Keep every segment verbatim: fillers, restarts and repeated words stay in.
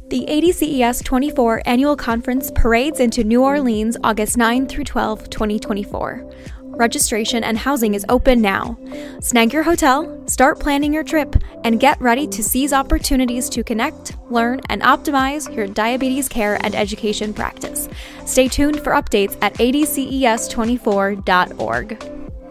The A D C E S twenty-four Annual Conference parades into New Orleans August ninth through twelfth, twenty twenty-four. Registration and housing is open now. Snag your hotel, start planning your trip, and get ready to seize opportunities to connect, learn, and optimize your diabetes care and education practice. Stay tuned for updates at A D C E S twenty-four dot org.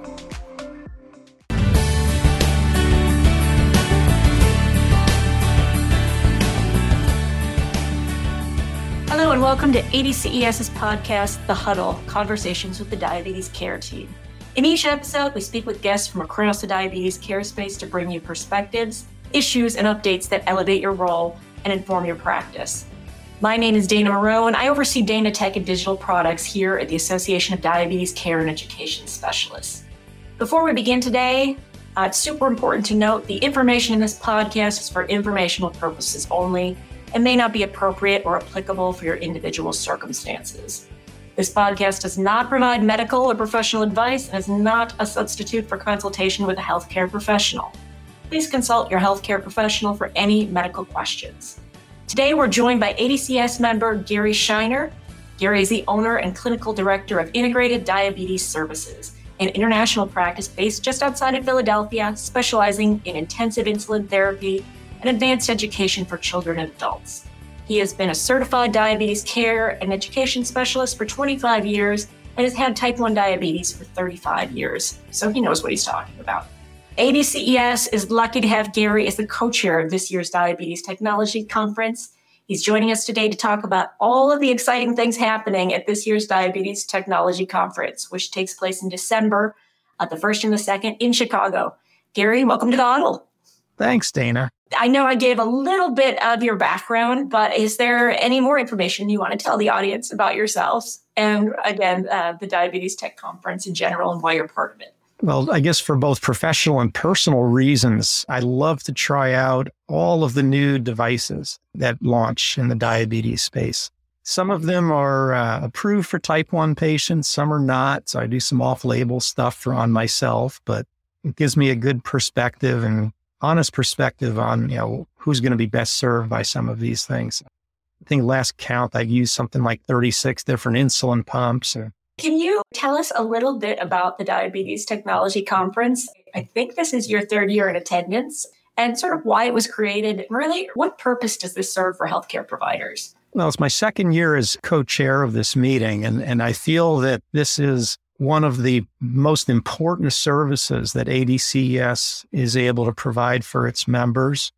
Hello and welcome to ADCES's podcast, The Huddle, Conversations with the Diabetes Care Team. In each episode, we speak with guests from across the diabetes care space to bring you perspectives, issues, and updates that elevate your role and inform your practice. My name is Dana Moreau, and I oversee Dana Tech and Digital Products here at the Association of Diabetes Care and Education Specialists. Before we begin today, uh, it's super important to note the information in this podcast is for informational purposes only and may not be appropriate or applicable for your individual circumstances. This podcast does not provide medical or professional advice and is not a substitute for consultation with a healthcare professional. Please consult your healthcare professional for any medical questions. Today, we're joined by A D C E S member Gary Shiner. Gary is the owner and clinical director of Integrated Diabetes Services, an international practice based just outside of Philadelphia, specializing in intensive insulin therapy and advanced education for children and adults. He has been a certified diabetes care and education specialist for twenty-five years and has had type one diabetes for thirty-five years, so he knows what he's talking about. A D C E S is lucky to have Gary as the co-chair of this year's Diabetes Technology Conference. He's joining us today to talk about all of the exciting things happening at this year's Diabetes Technology Conference, which takes place in December, uh, the first and the second in Chicago. Gary, welcome to the Huddle. Thanks, Dana. I know I gave a little bit of your background, but is there any more information you want to tell the audience about yourselves and, again, uh, the Diabetes Tech Conference in general and why you're part of it? Well, I guess for both professional and personal reasons, I love to try out all of the new devices that launch in the diabetes space. Some of them are uh, approved for type one patients, some are not. So I do some off-label stuff for on myself, but it gives me a good perspective and honest perspective on, you know, who's going to be best served by some of these things. I think last count, I've used something like thirty-six different insulin pumps. Can you tell us a little bit about the Diabetes Technology Conference? I think this is your third year in attendance and sort of why it was created. Really, what purpose does this serve for healthcare providers? Well, it's my second year as co-chair of this meeting, and, and I feel that this is one of the most important services that A D C E S is able to provide for its members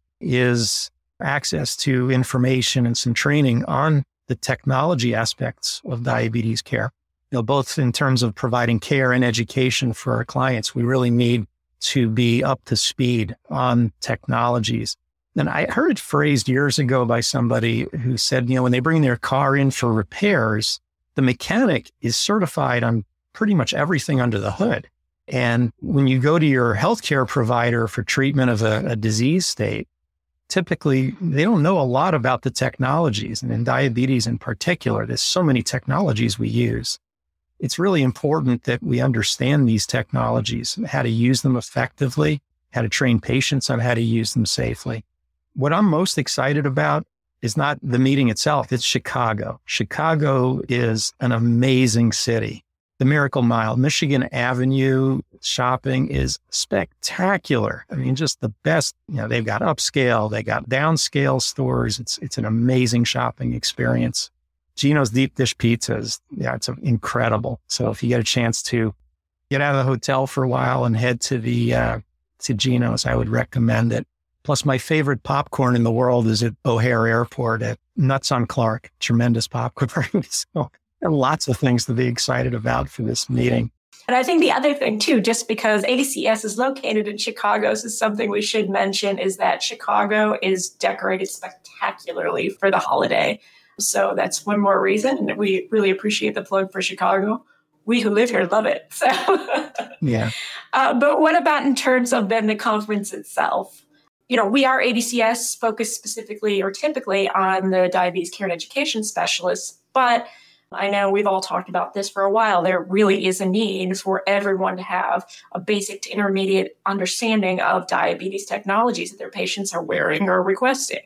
is access to information and some training on the technology aspects of diabetes care. You know, both in terms of providing care and education for our clients, we really need to be up to speed on technologies. And I heard it phrased years ago by somebody who said, you know, when they bring their car in for repairs, the mechanic is certified on pretty much everything under the hood. And when you go to your healthcare provider for treatment of a, a disease state, typically they don't know a lot about the technologies. And in diabetes in particular, there's so many technologies we use. It's really important that we understand these technologies, how to use them effectively, how to train patients on how to use them safely. What I'm most excited about is not the meeting itself, it's Chicago. Chicago is an amazing city. The Miracle Mile, Michigan Avenue shopping is spectacular. I mean, just the best, you know, they've got upscale, they got downscale stores. It's it's an amazing shopping experience. Gino's Deep Dish Pizzas, yeah, it's incredible. So if you get a chance to get out of the hotel for a while and head to the, uh, to Gino's, I would recommend it. Plus my favorite popcorn in the world is at O'Hare Airport at Nuts on Clark, tremendous popcorn. So, and lots of things to be excited about for this meeting. And I think the other thing too, just because A D C E S is located in Chicago, so something we should mention is that Chicago is decorated spectacularly for the holiday. So that's one more reason. And we really appreciate the plug for Chicago. We who live here love it. So yeah. Uh, but what about in terms of then the conference itself? You know, we are A D C E S focused specifically or typically on the diabetes care and education specialists, but I know we've all talked about this for a while. There really is a need for everyone to have a basic to intermediate understanding of diabetes technologies that their patients are wearing or requesting.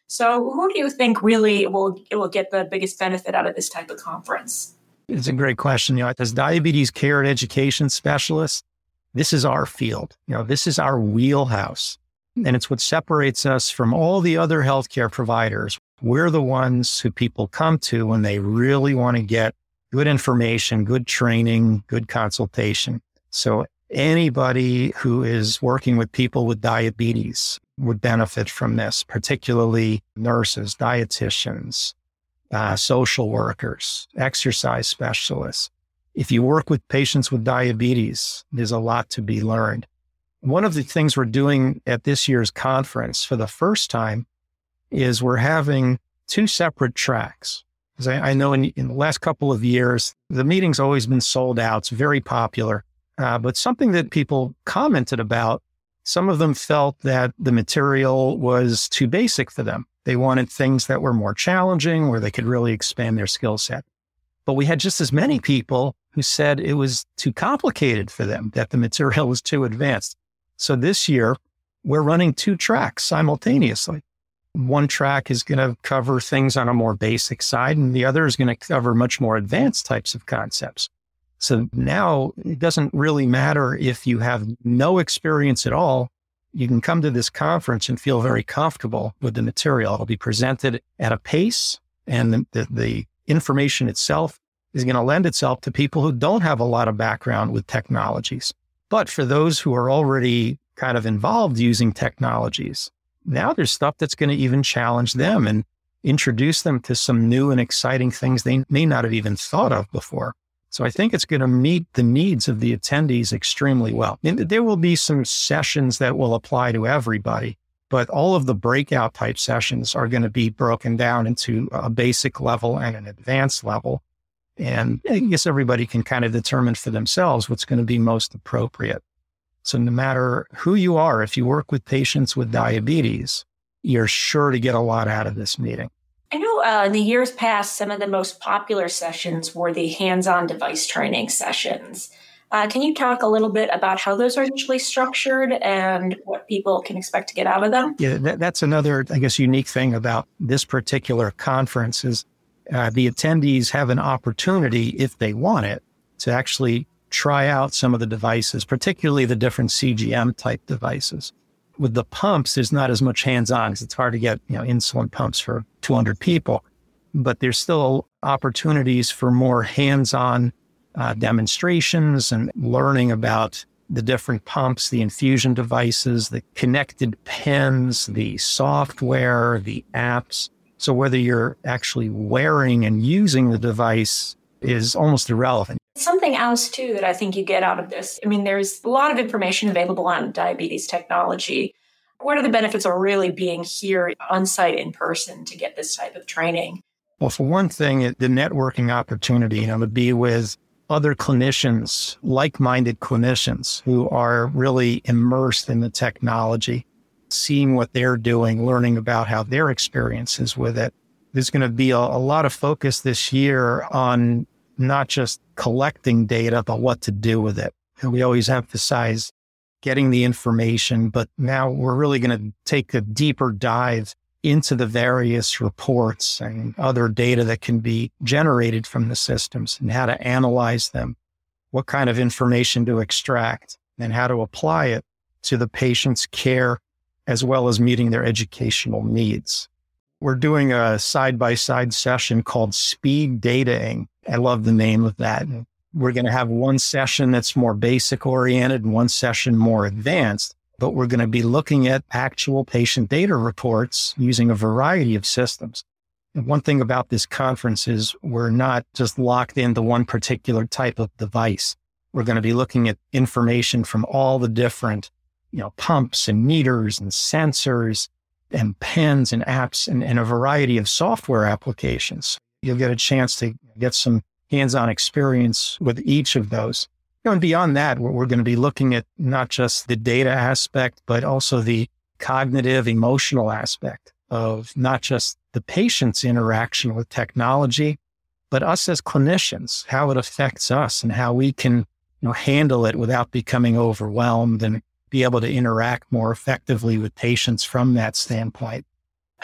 So who do you think really will, will get the biggest benefit out of this type of conference? It's a great question. You know, as diabetes care and education specialists, this is our field. You know, this is our wheelhouse. And it's what separates us from all the other healthcare providers. We're the ones who people come to when they really want to get good information, good training, good consultation. So anybody who is working with people with diabetes would benefit from this, particularly nurses, dietitians, uh, social workers, exercise specialists. If you work with patients with diabetes, there's a lot to be learned. One of the things we're doing at this year's conference for the first time is we're having two separate tracks. Because I, I know in, in the last couple of years, the meeting's always been sold out. It's very popular. Uh, but something that people commented about, some of them felt that the material was too basic for them. They wanted things that were more challenging, where they could really expand their skill set. But we had just as many people who said it was too complicated for them, that the material was too advanced. So this year, we're running two tracks simultaneously. One track is going to cover things on a more basic side, and the other is going to cover much more advanced types of concepts. So now it doesn't really matter if you have no experience at all. You can come to this conference and feel very comfortable with the material. It'll be presented at a pace, and the, the, the information itself is going to lend itself to people who don't have a lot of background with technologies. But for those who are already kind of involved using technologies, now there's stuff that's going to even challenge them and introduce them to some new and exciting things they may not have even thought of before. So I think it's going to meet the needs of the attendees extremely well. And there will be some sessions that will apply to everybody, but all of the breakout type sessions are going to be broken down into a basic level and an advanced level. And I guess everybody can kind of determine for themselves what's going to be most appropriate. So no matter who you are, if you work with patients with diabetes, you're sure to get a lot out of this meeting. I know uh, in the years past, some of the most popular sessions were the hands-on device training sessions. Uh, can you talk a little bit about how those are usually structured and what people can expect to get out of them? Yeah, that, that's another, I guess, unique thing about this particular conference is uh, the attendees have an opportunity, if they want it, to actually try out some of the devices, particularly the different C G M type devices. With the pumps, there's not as much hands-on because it's hard to get, you know, insulin pumps for two hundred people, but there's still opportunities for more hands-on uh, demonstrations and learning about the different pumps, the infusion devices, the connected pens, the software, the apps. So whether you're actually wearing and using the device is almost irrelevant. Something else, too, that I think you get out of this. I mean, there's a lot of information available on diabetes technology. What are the benefits of really being here on site in person to get this type of training? Well, for one thing, the networking opportunity, you know, to be with other clinicians, like-minded clinicians who are really immersed in the technology, seeing what they're doing, learning about how their experiences with it. There's going to be a, a lot of focus this year on not just collecting data, but what to do with it. And we always emphasize getting the information, but now we're really going to take a deeper dive into the various reports and other data that can be generated from the systems and how to analyze them, what kind of information to extract, and how to apply it to the patient's care, as well as meeting their educational needs. We're doing a side-by-side session called Speed Dataing. I love the name of that. We're going to have one session that's more basic oriented and one session more advanced, but we're going to be looking at actual patient data reports using a variety of systems. And one thing about this conference is we're not just locked into one particular type of device. We're going to be looking at information from all the different, you know, pumps and meters and sensors and pens and apps and, and a variety of software applications. You'll get a chance to get some hands-on experience with each of those. You know, and beyond that, we're, we're going to be looking at not just the data aspect, but also the cognitive, emotional aspect of not just the patient's interaction with technology, but us as clinicians, how it affects us and how we can, you know, handle it without becoming overwhelmed and be able to interact more effectively with patients from that standpoint.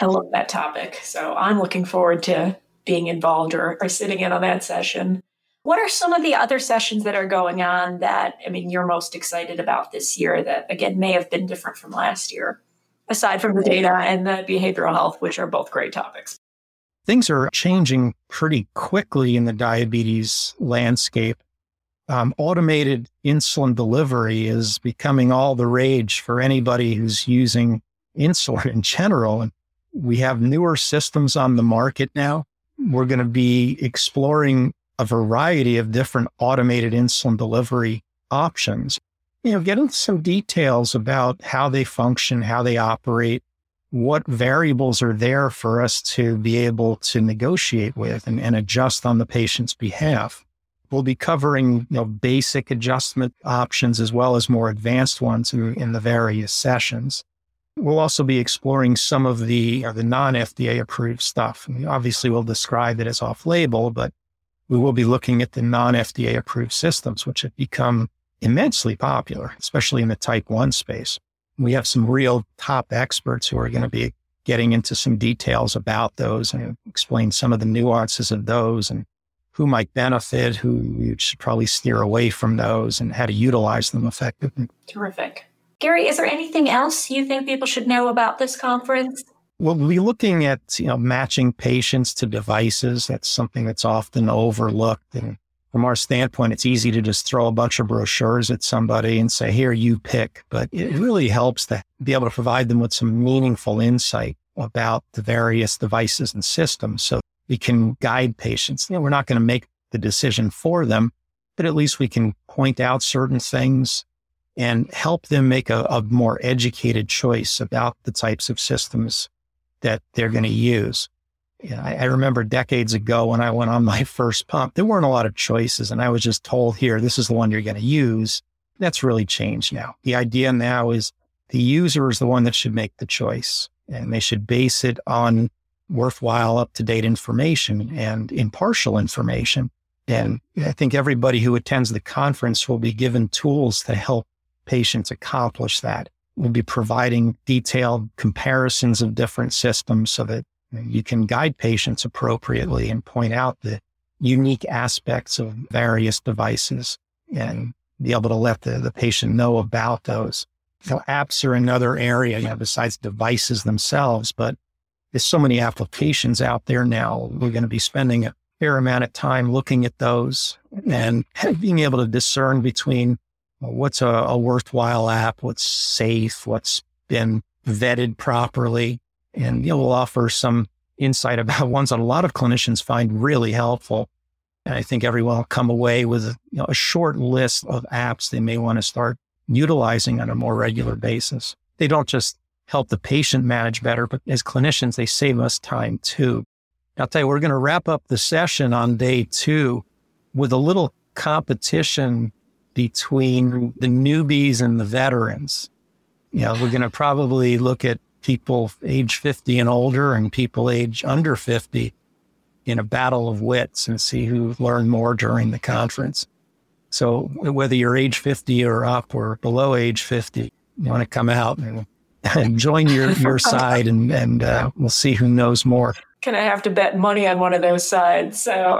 I love that topic. So I'm looking forward to being involved or, or sitting in on that session. What are some of the other sessions that are going on that, I mean, you're most excited about this year that, again, may have been different from last year, aside from the data and the behavioral health, which are both great topics? Things are changing pretty quickly in the diabetes landscape. Um, automated insulin delivery is becoming all the rage for anybody who's using insulin in general. And we have newer systems on the market now. We're going to be exploring a variety of different automated insulin delivery options. You know, get into some details about how they function, how they operate, what variables are there for us to be able to negotiate with and, and adjust on the patient's behalf. We'll be covering, you know, basic adjustment options as well as more advanced ones in, in the various sessions. We'll also be exploring some of the, uh, the non-F D A approved stuff. I mean, obviously, we'll describe it as off-label, but we will be looking at the non-F D A approved systems, which have become immensely popular, especially in the type one space. We have some real top experts who are going to be getting into some details about those and explain some of the nuances of those and who might benefit, who you should probably steer away from those and how to utilize them effectively. Terrific. Gary, is there anything else you think people should know about this conference? We'll be looking at, you know, matching patients to devices. That's something that's often overlooked. And from our standpoint, it's easy to just throw a bunch of brochures at somebody and say, here, you pick. But it really helps to be able to provide them with some meaningful insight about the various devices and systems so we can guide patients. You know, we're not going to make the decision for them, but at least we can point out certain things and help them make a, a more educated choice about the types of systems that they're going to use. Yeah, I, I remember decades ago when I went on my first pump, there weren't a lot of choices and I was just told, here, this is the one you're going to use. That's really changed now. The idea now is the user is the one that should make the choice and they should base it on worthwhile, up-to-date information and impartial information. And I think everybody who attends the conference will be given tools to help patients accomplish that. We'll be providing detailed comparisons of different systems so that you can guide patients appropriately and point out the unique aspects of various devices and be able to let the, the patient know about those. So apps are another area, you know, besides devices themselves, but there's so many applications out there now. We're going to be spending a fair amount of time looking at those and being able to discern between what's a, a worthwhile app, what's safe, what's been vetted properly. And, you know, we'll offer some insight about ones that a lot of clinicians find really helpful. And I think everyone will come away with a, you know, a short list of apps they may want to start utilizing on a more regular basis. They don't just help the patient manage better, but as clinicians, they save us time too. I'll tell you, we're going to wrap up the session on day two with a little competition between the newbies and the veterans. You know, we're going to probably look at people age fifty and older and people age under fifty in a battle of wits and see who learned more during the conference. So whether you're age fifty or up or below age fifty, you want to come out and, and join your, your side and, and uh, we'll see who knows more. Can I have to bet money on one of those sides? So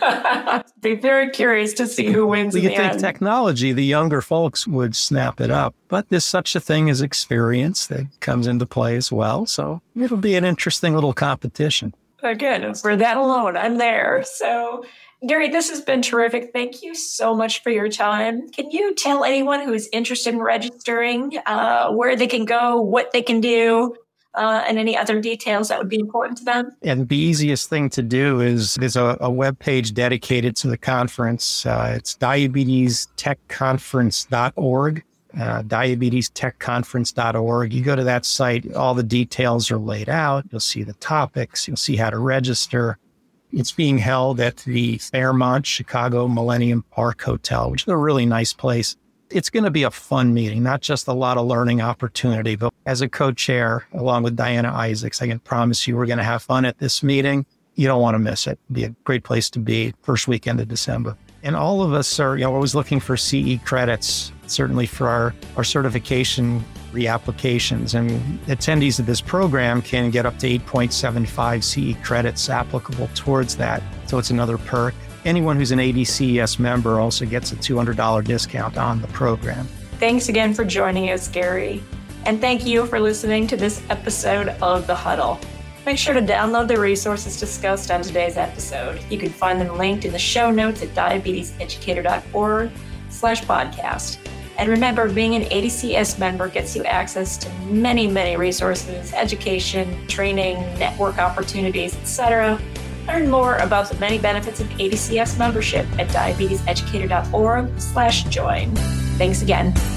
be very curious to see who wins we in the think end. Technology, the younger folks would snap it up, but there's such a thing as experience that comes into play as well. So it'll be an interesting little competition. Again, for that alone, I'm there. So Gary, this has been terrific. Thank you so much for your time. Can you tell anyone who is interested in registering uh, where they can go, what they can do? Uh, and any other details that would be important to them? And the easiest thing to do is there's a, a web page dedicated to the conference. Uh, it's diabetes tech conference dot org, uh, diabetes tech conference dot org. You go to that site, all the details are laid out. You'll see the topics. You'll see how to register. It's being held at the Fairmont Chicago Millennium Park Hotel, which is a really nice place. It's going to be a fun meeting, not just a lot of learning opportunity, but as a co-chair, along with Diana Isaacs, I can promise you we're going to have fun at this meeting. You don't want to miss it. It'll be a great place to be first weekend of December. And all of us are, you know, always looking for C E credits, certainly for our, our certification reapplications. And attendees of this program can get up to eight point seven five C E credits applicable towards that. So it's another perk. Anyone who's an A D C E S member also gets a two hundred dollars discount on the program. Thanks again for joining us, Gary. And thank you for listening to this episode of The Huddle. Make sure to download the resources discussed on today's episode. You can find them linked in the show notes at diabeteseducator.org slash podcast. And remember, being an A D C E S member gets you access to many, many resources, education, training, network opportunities, et cetera. Learn more about the many benefits of A D C E S membership at diabeteseducator.org slash join. Thanks again.